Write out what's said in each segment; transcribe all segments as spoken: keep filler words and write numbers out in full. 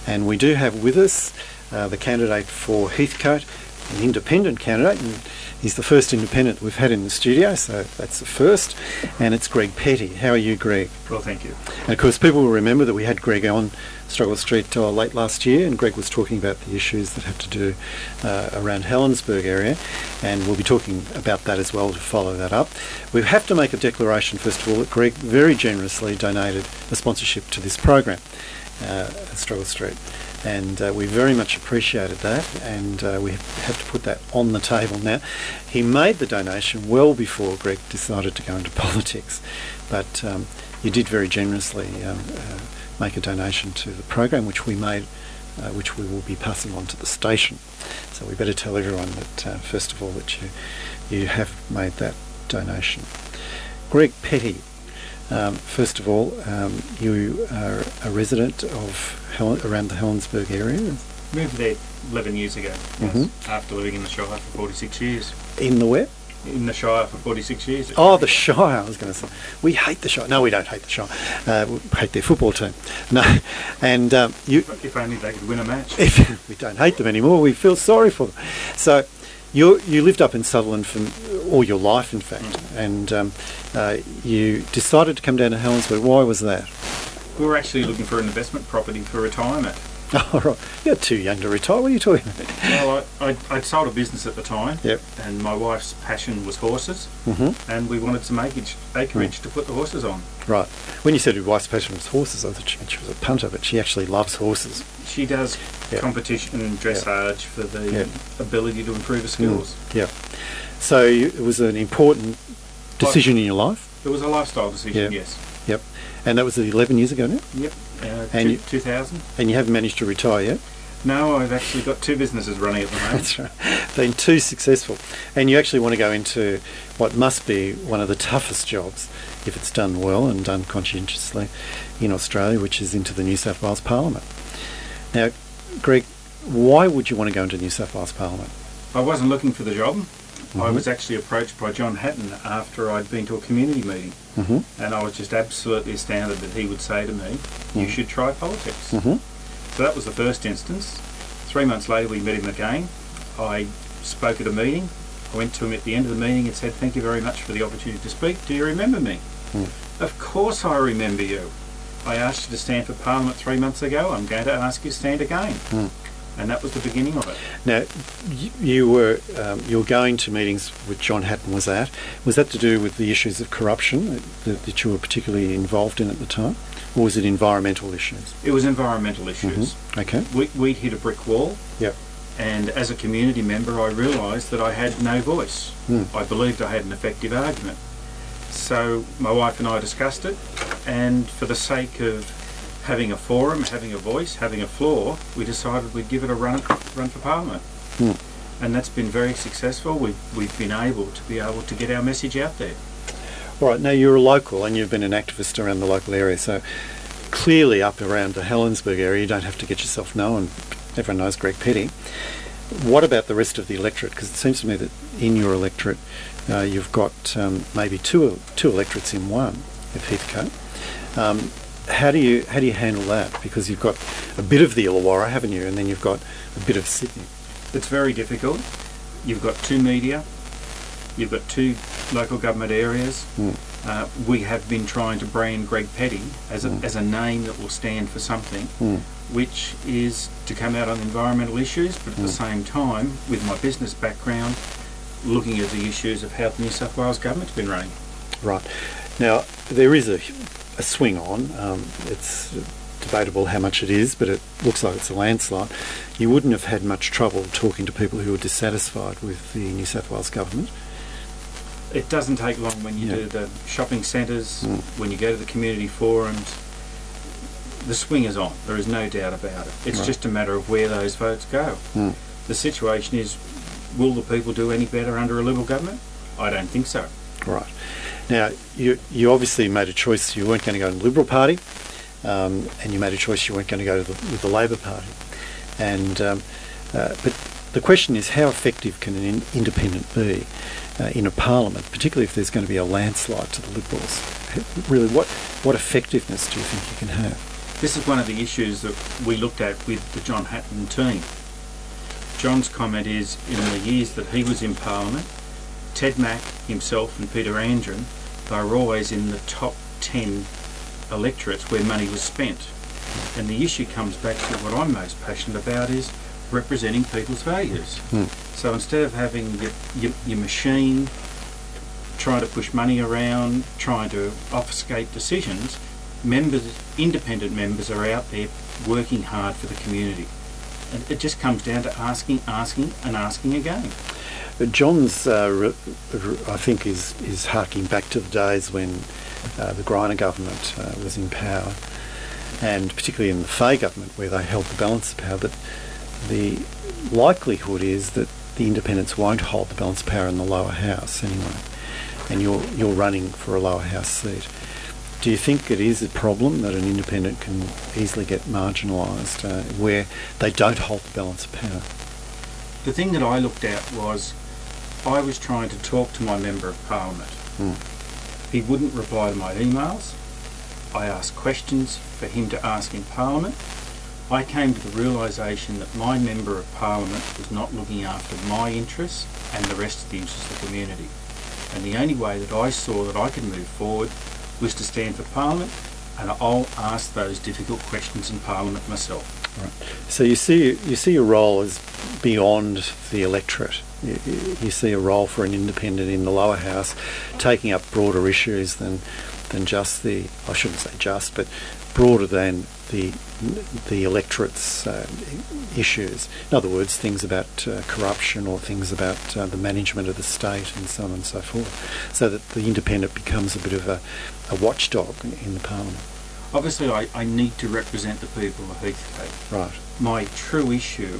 And we do have with us uh, the candidate for Heathcote, an independent candidate, and he's the first independent we've had in the studio, so that's the first, and it's Greg Petty. How are you, Greg? Well, thank you. And of course, people will remember that we had Greg on Struggle Street uh, late last year, and Greg was talking about the issues that have to do uh, around Helensburgh area, and we'll be talking about that as well to follow that up. We have to make a declaration, first of all, that Greg very generously donated a sponsorship to this program uh, at Struggle Street. And uh, we very much appreciated that, and uh, we have to put that on the table now. He made the donation well before Greg decided to go into politics, but um, you did very generously um, uh, make a donation to the program, which we made, uh, which we will be passing on to the station. So we better tell everyone that, uh, first of all, that you you have made that donation. Greg Petty. Um, first of all, um, you are a resident of Hel- around the Helensburgh area. Moved there eleven years ago, Mm-hmm. yes, after living in the Shire for forty-six years. In the where? In the Shire for forty-six years. Oh, the Shire, I was going to say. We hate the Shire. No, we don't hate the Shire. Uh, we hate their football team. No, and um, you... If only they could win a match. If we don't hate them anymore, we feel sorry for them. So you you lived up in Sutherland for all your life, in fact, mm. and um, uh, you decided to come down to Helensburgh. Why was that? We were actually looking for an investment property for retirement. Oh, right. You're too young to retire. What are you talking about? Well, I, I, I'd sold a business at the time, yep. and my wife's passion was horses, mm-hmm. and we wanted some acreage, acreage mm. to put the horses on. Right. When you said your wife's passion was horses, I thought she, she was a punter, but she actually loves horses. She does yep. competition and dressage yep. for the yep. ability to improve her skills. Mm. Yeah. So you, it was an important decision Life, in your life? It was a lifestyle decision, yep. yes. Yep. And that was eleven years ago now? Yep. Uh, and two, you, two thousand. And you haven't managed to retire yet? No, I've actually got two businesses running at the moment. That's right. Been too successful. And you actually want to go into what must be one of the toughest jobs, if it's done well and done conscientiously, in Australia, which is into the New South Wales Parliament. Now, Greg, why would you want to go into New South Wales Parliament? I wasn't looking for the job. Mm-hmm. I was actually approached by John Hatton after I'd been to a community meeting, mm-hmm. and I was just absolutely astounded that he would say to me, you mm-hmm. should try politics. Mm-hmm. So that was the first instance. Three months later we met him again. I spoke at a meeting. I went to him at the end of the meeting and said, thank you very much for the opportunity to speak. Do you remember me? Mm. Of course I remember you. I asked you to stand for Parliament three months ago. I'm going to ask you to stand again. Mm. And that was the beginning of it. Now, you, you were um, you were going to meetings with John Hatton, was that? Was that to do with the issues of corruption that, that you were particularly involved in at the time? Or was it environmental issues? It was environmental issues. Mm-hmm. Okay. We, we'd hit a brick wall. Yep. And as a community member, I realised that I had no voice. Mm. I believed I had an effective argument. So my wife and I discussed it, and for the sake of having a forum, having a voice, having a floor, we decided we'd give it a run, run for Parliament. Mm. And that's been very successful. We've, we've been able to be able to get our message out there. All right, now you're a local and you've been an activist around the local area, so clearly up around the Helensburgh area you don't have to get yourself known. Everyone knows Greg Petty. What about the rest of the electorate? Because it seems to me that in your electorate uh, you've got um, maybe two two electorates in one of Heathcote. Um, how do you how do you handle that? Because you've got a bit of the Illawarra, haven't you? And then you've got a bit of Sydney. It's very difficult. You've got two media. You've got two local government areas. Mm. Uh, we have been trying to brand Greg Petty as a, mm. as a name that will stand for something, mm. which is to come out on environmental issues, but at mm. the same time, with my business background, looking at the issues of how the New South Wales government's been running. Right. Now, there is a, a swing on. Um, it's debatable how much it is, but it looks like it's a landslide. You wouldn't have had much trouble talking to people who were dissatisfied with the New South Wales government. It doesn't take long when you yeah. do the shopping centres, mm. when you go to the community forums. The swing is on, there is no doubt about it. It's right. just a matter of where those votes go. Mm. The situation is, will the people do any better under a Liberal government? I don't think so. Right. Now, you you obviously made a choice. You weren't going to go to the Liberal Party, um, and you made a choice you weren't going to go to the, with the Labor Party. And um, uh, but the question is, how effective can an in- independent be uh, in a parliament, particularly if there's going to be a landslide to the Liberals? Really, what what effectiveness do you think you can have? This is one of the issues that we looked at with the John Hatton team. John's comment is, in the years that he was in Parliament, Ted Mack, himself and Peter Andren, they were always in the top ten electorates where money was spent. And the issue comes back to what I'm most passionate about, is representing people's values. Mm. So instead of having your, your, your machine trying to push money around, trying to obfuscate decisions, members, independent members are out there working hard for the community. And it just comes down to asking, asking and asking again. John's, uh, re- re- I think, is, is harking back to the days when uh, the Greiner government uh, was in power, and particularly in the Fay government where they held the balance of power, that the likelihood is that the independents won't hold the balance of power in the lower house anyway, and you're, you're running for a lower house seat. Do you think it is a problem that an independent can easily get marginalised uh, where they don't hold the balance of power? The thing that I looked at was, I was trying to talk to my Member of Parliament. Mm. He wouldn't reply to my emails. I asked questions for him to ask in Parliament. I came to the realisation that my Member of Parliament was not looking after my interests and the rest of the interests of the community. And the only way that I saw that I could move forward was to stand for Parliament, and I'll ask those difficult questions in Parliament myself. Right. So you see, you see your role as beyond the electorate. You, you see a role for an independent in the lower house, taking up broader issues than than just the, I shouldn't say just, but broader than the the electorate's uh, issues. In other words, things about uh, corruption or things about uh, the management of the state and so on and so forth, so that the independent becomes a bit of a, a watchdog in the Parliament. Obviously, I, I need to represent the people of Heathcote. Right. My true issue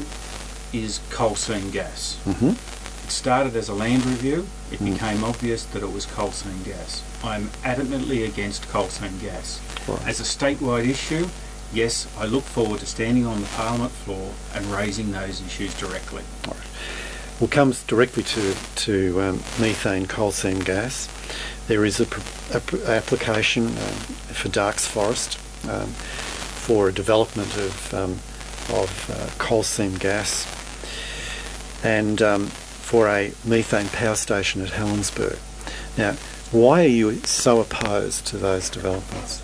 is coal seam gas. Mm-hmm. It started as a land review. It Mm. became obvious that it was coal seam gas. I'm adamantly against coal seam gas. Right. As a statewide issue, yes, I look forward to standing on the Parliament floor and raising those issues directly. Right. Well, comes directly to to um, methane coal seam gas. There is a, pr- a pr- application um, for Darks Forest um, for a development of um, of uh, coal seam gas, and um, for a methane power station at Helensburgh. Now, why are you so opposed to those developments?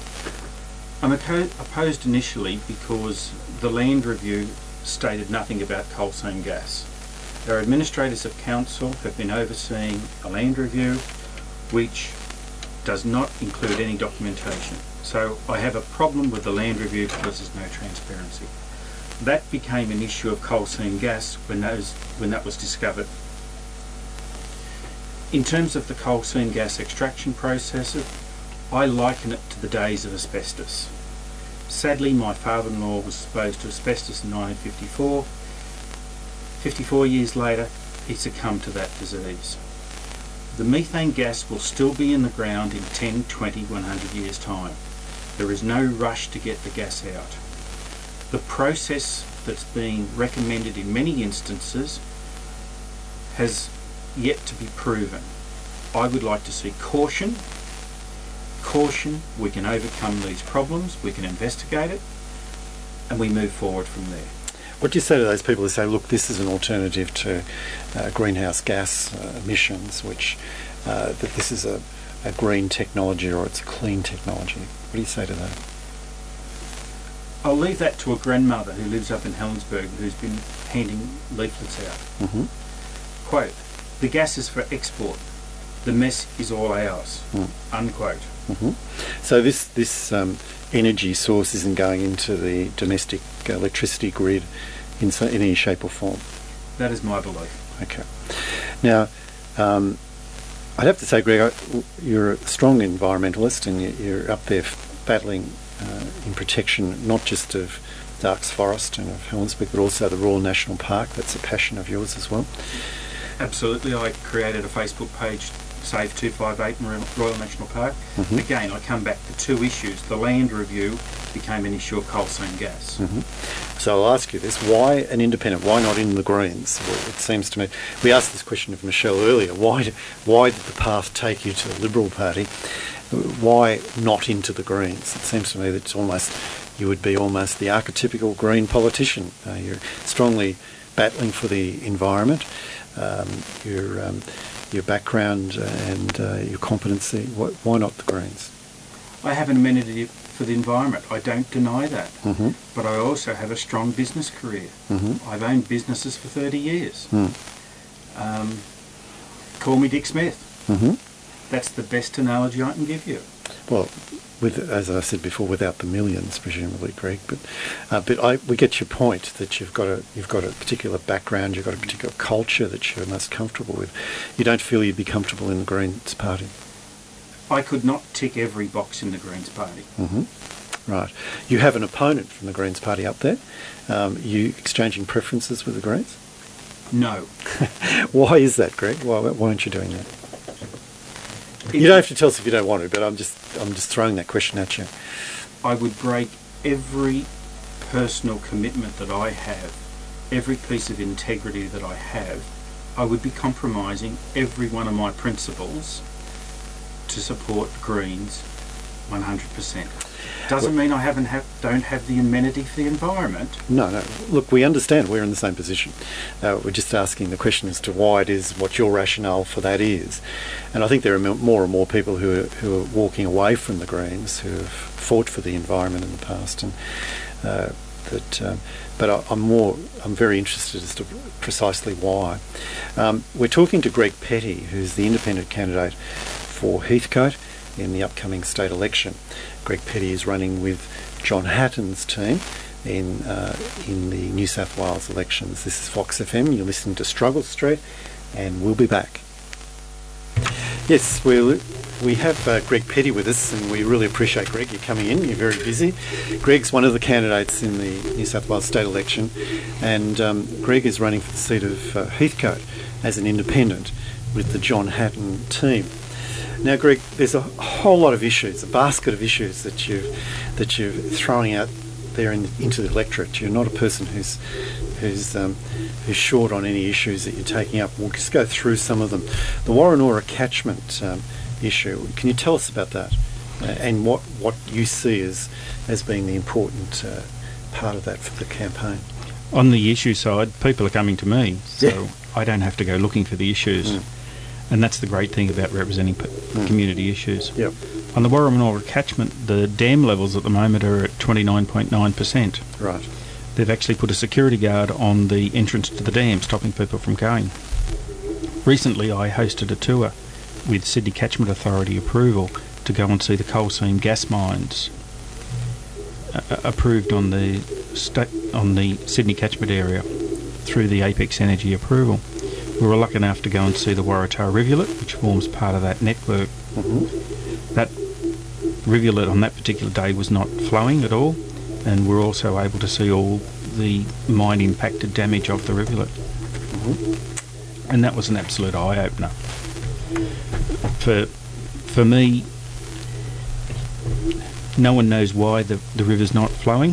I'm oppo- opposed initially because the land review stated nothing about coal seam gas. Our administrators of council have been overseeing a land review which does not include any documentation. So I have a problem with the land review because there's no transparency. That became an issue of coal seam gas when, those, when that was discovered. In terms of the coal seam gas extraction process, I liken it to the days of asbestos. Sadly, my father-in-law was exposed to asbestos in nineteen fifty-four. fifty-four years later, he succumbed to that disease. The methane gas will still be in the ground in ten, twenty, one hundred years' time. There is no rush to get the gas out. The process that's being recommended in many instances has yet to be proven. I would like to see caution. Caution, we can overcome these problems, we can investigate it, and we move forward from there. What do you say to those people who say, look, this is an alternative to uh, greenhouse gas uh, emissions, which uh, that this is a, a green technology or it's a clean technology? What do you say to that? I'll leave that to a grandmother who lives up in Helensburgh who's been handing leaflets out. Mm-hmm. Quote, the gas is for export, the mess is all ours, Mm. unquote. Mm-hmm. So this, this um, energy source isn't going into the domestic electricity grid in, so, in any shape or form? That is my belief. Okay. Now, um, I'd have to say, Greg, you're a strong environmentalist and you're up there battling uh, in protection not just of Darks Forest and of Helensburgh, but also the Royal National Park. That's a passion of yours as well. Absolutely. I created a Facebook page, Save two fifty-eight in Royal National Park. Mm-hmm. Again, I come back to two issues. The land review became an issue of coal seam gas. Mm-hmm. So I'll ask you this, why an independent, why not in the Greens? Well, it seems to me, we asked this question of Michelle earlier, why, did, why did the path take you to the Liberal Party? Why not into the Greens? It seems to me that it's almost, you would be almost the archetypical Green politician. Uh, you're strongly battling for the environment, um, your, um, your background and uh, your competency. Why, why not the Greens? I have an amenity for the environment. I don't deny that. Mm-hmm. But I also have a strong business career. Mm-hmm. I've owned businesses for thirty years. Mm. Um, call me Dick Smith. Mm-hmm. That's the best analogy I can give you. Well, with, as I said before, without the millions, presumably, Greg. But uh, but I, we get your point that you've got a you've got a particular background, you've got a particular culture that you're most comfortable with. You don't feel you'd be comfortable in the Greens Party. I could not tick every box in the Greens Party. Mm-hmm. Right. You have an opponent from the Greens Party up there. Um, you exchanging preferences with the Greens? No. Why is that, Greg? Why, why aren't you doing that? If you don't have to tell us if you don't want to, but I'm just I'm just throwing that question at you. I would break every personal commitment that I have, every piece of integrity that I have. I would be compromising every one of my principles to support Greens one hundred percent. Doesn't well, mean I haven't have, don't have the amenity for the environment. No, no. Look, we understand we're in the same position. Uh, we're just asking the question as to why it is, what your rationale for that is. And I think there are more and more people who are, who are walking away from the Greens who have fought for the environment in the past. And uh, that, um, but I, I'm more, I'm very interested as to precisely why. Um, we're talking to Greg Petty, who's the independent candidate for Heathcote in the upcoming state election. Greg Petty is running with John Hatton's team in uh, in the New South Wales elections. This is Fox F M. You're listening to Struggle Street, and we'll be back. Yes, we we have uh, Greg Petty with us, and we really appreciate, Greg, you coming in. You're very busy. Greg's one of the candidates in the New South Wales state election, and um, Greg is running for the seat of uh, Heathcote as an independent with the John Hatton team. Now, Greg, there's a whole lot of issues, a basket of issues that you've that you're throwing out there in, into the electorate. You're not a person who's who's um, who's short on any issues that you're taking up. We'll just go through some of them. The Warrenora catchment um, issue. Can you tell us about that uh, and what what you see as as being the important uh, part of that for the campaign? On the issue side, people are coming to me, so yeah. I don't have to go looking for the issues. Mm. And that's the great thing about representing p- mm. community issues. Yep. On the Warrenora catchment, the dam levels at the moment are at twenty-nine point nine percent. Right. They've actually put a security guard on the entrance to the dam, stopping people from going. Recently, I hosted a tour with Sydney Catchment Authority approval to go and see the coal seam gas mines uh, approved on the sta- on the Sydney catchment area through the Apex Energy approval. We were lucky enough to go and see the Waratah rivulet, which forms part of that network. Mm-hmm. That rivulet on that particular day was not flowing at all, and we're also able to see all the mine impacted damage of the rivulet. Mm-hmm. And that was an absolute eye-opener. For for me, no one knows why the, the river's not flowing.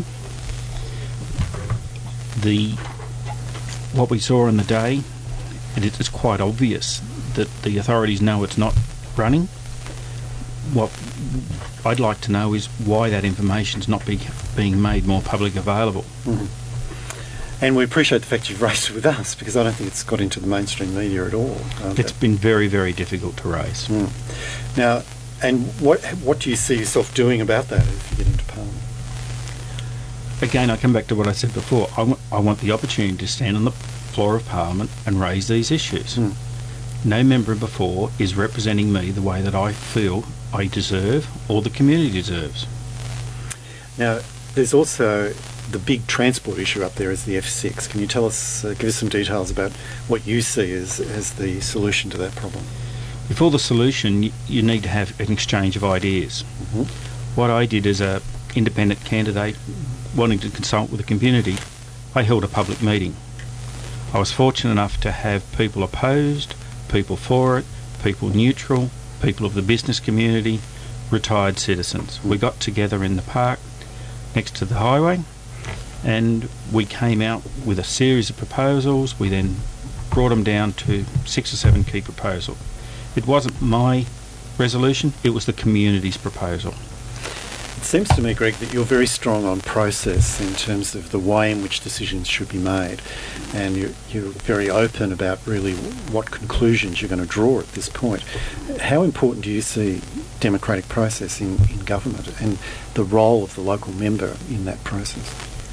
The what we saw on the day, and it is quite obvious that the authorities know it's not running. What I'd like to know is why that information's not be, being made more public available. Mm-hmm. And we appreciate the fact you've raised it with us, because I don't think it's got into the mainstream media at all. It's it? been very, very difficult to raise. Mm. Now, and what what do you see yourself doing about that if you get into Parliament? Again, I come back to what I said before. I want, I want the opportunity to stand on the floor of Parliament and raise these issues. Mm. No member before is representing me the way that I feel I deserve or the community deserves. Now, there's also the big transport issue up there is the F six. Can you tell us, uh, give us some details about what you see as, as the solution to that problem? Before the solution, you, you need to have an exchange of ideas. Mm-hmm. What I did as a independent candidate wanting to consult with the community, I held a public meeting. I was fortunate enough to have people opposed, people for it, people neutral, people of the business community, retired citizens. We got together in the park next to the highway and we came out with a series of proposals. We then brought them down to six or seven key proposals. It wasn't my resolution, it was the community's proposal. It seems to me, Greg, that you're very strong on process in terms of the way in which decisions should be made, and you're, you're very open about really what conclusions you're going to draw at this point. How important do you see democratic process in, in government and the role of the local member in that process?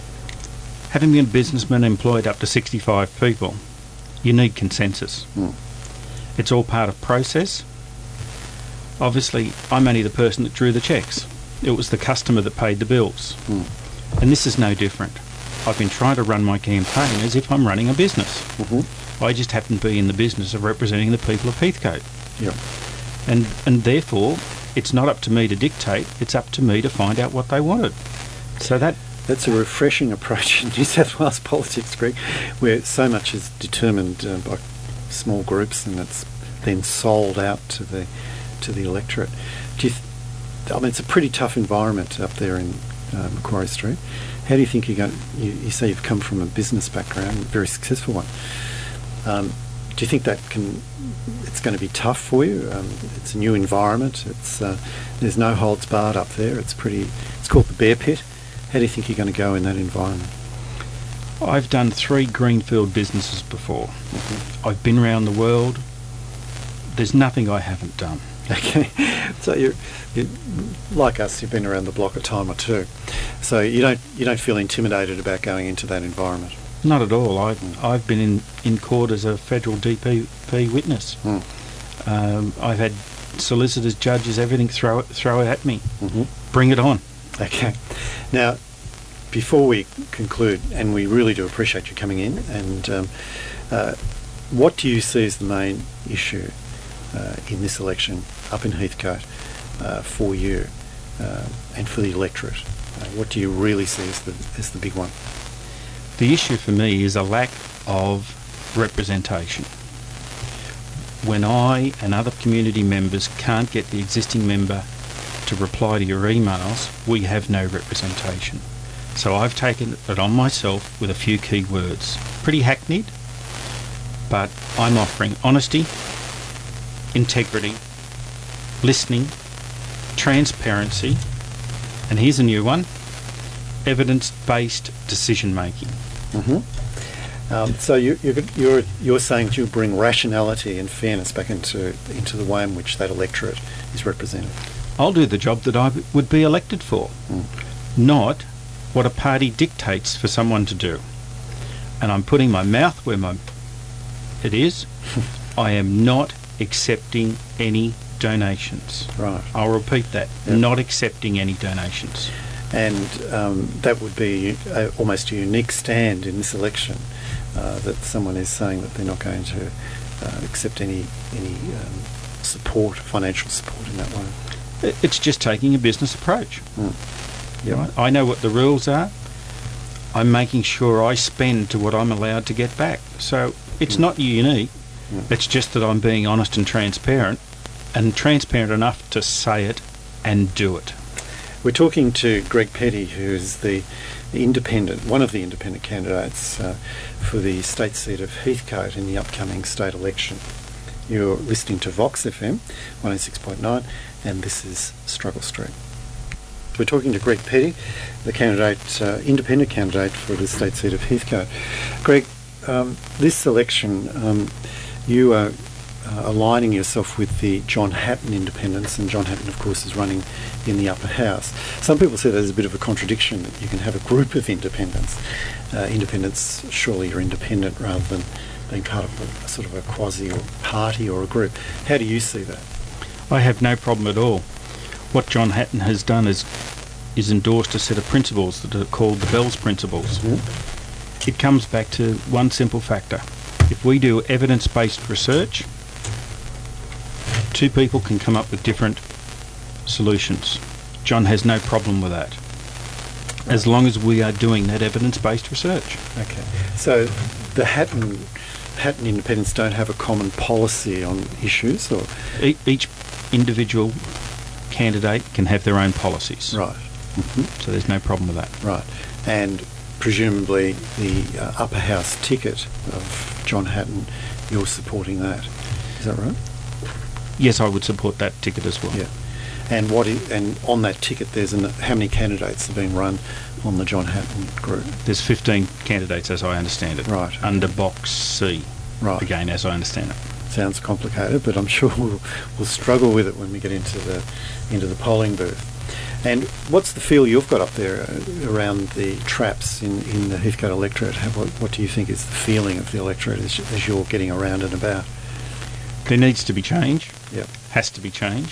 Having been a businessman employed up to sixty-five people, you need consensus. Mm. It's all part of process. Obviously, I'm only the person that drew the cheques. It was the customer that paid the bills. Mm. And this is no different. I've been trying to run my campaign as if I'm running a business. Mm-hmm. I just happen to be in the business of representing the people of Heathcote. Yeah. And and therefore, it's not up to me to dictate, it's up to me to find out what they wanted. So that... That's a refreshing approach in New South Wales politics, Greg, where so much is determined uh, by small groups and it's then sold out to the to the electorate. Do you th- I mean, it's a pretty tough environment up there in uh, Macquarie Street. How do you think you're going? You, you say you've come from a business background, a very successful one. Um, do you think that can? It's going to be tough for you. Um, it's a new environment. It's uh, there's no holds barred up there. It's pretty. It's called the Bear Pit. How do you think you're going to go in that environment? I've done three greenfield businesses before. Mm-hmm. I've been around the world. There's nothing I haven't done. Okay, so you're, you're like us. You've been around the block a time or two, so you don't you don't feel intimidated about going into that environment. Not at all. I've Mm. I've been in, in court as a federal D P P witness. Mm. Um, I've had solicitors, judges, everything throw it throw it at me. Mm-hmm. Bring it on. Okay. Now, before we conclude, and we really do appreciate you coming in, and um, uh, what do you see as the main issue uh, in this election up in Heathcote uh, for you uh, and for the electorate? Uh, what do you really see as the as the big one? The issue for me is a lack of representation. When I and other community members can't get the existing member to reply to your emails, we have no representation. So I've taken it on myself with a few key words. Pretty hackneyed, but I'm offering honesty, integrity, listening, transparency, and here's a new one, evidence-based decision-making. Mm-hmm. Um, so you, you're, you're you're saying that you bring rationality and fairness back into into the way in which that electorate is represented. I'll do the job that I would be elected for, Mm. not what a party dictates for someone to do. And I'm putting my mouth where my it is. I am not accepting any donations. Right. I'll repeat that. Yep. Not accepting any donations. And um, that would be a, almost a unique stand in this election, uh, that someone is saying that they're not going to uh, accept any any um, support, financial support in that way. I- It's just taking a business approach. Mm. Yep. Right? I know what the rules are. I'm making sure I spend to what I'm allowed to get back. So it's Mm. not unique. Mm. It's just that I'm being honest and transparent, and transparent enough to say it and do it. We're talking to Greg Petty, who's the, the independent, one of the independent candidates uh, for the state seat of Heathcote in the upcoming state election. You're listening to Vox F M one oh six point nine, and this is Struggle Street. We're talking to Greg Petty, the candidate, uh, independent candidate for the state seat of Heathcote. Greg, um, this election, um, you are uh, aligning yourself with the John Hatton independents, and John Hatton, of course, is running in the upper house. Some people say there's a bit of a contradiction that you can have a group of independents. Uh, independents, surely you're independent rather than being part of a, a sort of a quasi or party or a group. How do you see that? I have no problem at all. What John Hatton has done is is endorsed a set of principles that are called the Bells Principles. Mm-hmm. It comes back to one simple factor. If we do evidence-based research, two people can come up with different solutions. John has no problem with that, as long as we are doing that evidence-based research. Okay. So the Hatton, Hatton independents don't have a common policy on issues, or? E- each individual candidate can have their own policies. Right. Mm-hmm. So there's no problem with that. Right. And presumably the uh, upper house ticket of John Hatton, you're supporting that. Is that right? Yes, I would support that ticket as well. Yeah. And what? I- and on that ticket, there's an, how many candidates are being run on the John Hatton group? There's fifteen candidates, as I understand it. Right. Under Box C. Right. Again, as I understand it. Sounds complicated, but I'm sure we'll, we'll struggle with it when we get into the into the polling booth. And what's the feel you've got up there uh, around the traps in, in the Heathcote electorate? How, what, what do you think is the feeling of the electorate as, as you're getting around and about? There needs to be change. Yep. Has to be change.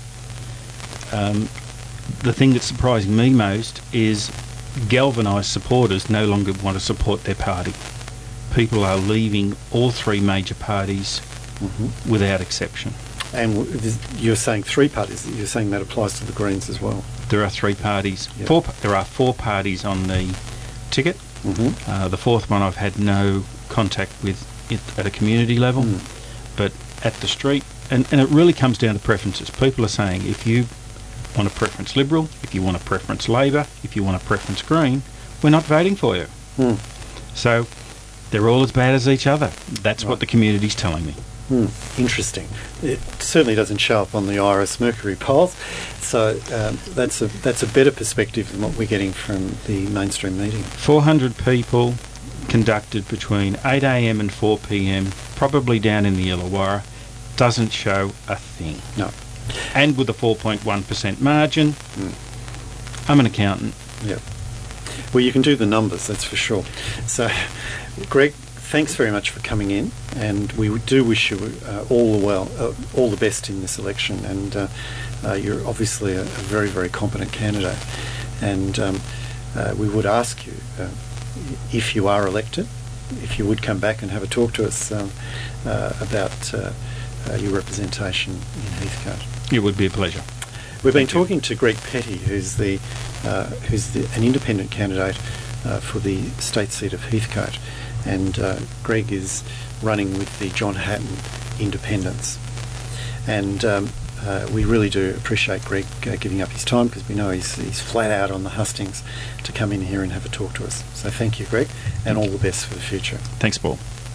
Mm. Um, the thing that's surprising me most is galvanised supporters no longer want to support their party. People are leaving all three major parties Mm-hmm. without exception. And w- this- you're saying three parties. You're saying that applies to the Greens as well. There are three parties. Yep. Four. pa- There are four parties on the ticket. Mm-hmm. Uh, the fourth one I've had no contact with it at a community level, Mm. but at the street, and, and it really comes down to preferences. People are saying if you want a preference Liberal, if you want a preference Labor, if you want a preference Green, we're not voting for you. Mm. So they're all as bad as each other. That's Right. what the community's telling me. Hmm, interesting. It certainly doesn't show up on the Iris Mercury polls, so um, that's a that's a better perspective than what we're getting from the mainstream media. four hundred people conducted between eight a m and four p m, probably down in the Illawarra, doesn't show a thing. No. And with a four point one percent margin, Mm. I'm an accountant. Yeah. Well, you can do the numbers, that's for sure. So, Greg, thanks very much for coming in, and we do wish you uh, all the well, uh, all the best in this election. And uh, uh, you're obviously a, a very, very competent candidate. And um, uh, we would ask you, uh, if you are elected, if you would come back and have a talk to us um, uh, about uh, uh, your representation in Heathcote. It would be a pleasure. We've been Thank you. talking to Greg Petty, who's the uh, who's the, an independent candidate uh, for the state seat of Heathcote, and uh, Greg is running with the John Hatton Independents, and um, uh, we really do appreciate Greg uh, giving up his time, because we know he's he's flat out on the hustings to come in here and have a talk to us. So thank you, Greg, and all the best for the future. Thanks, Paul.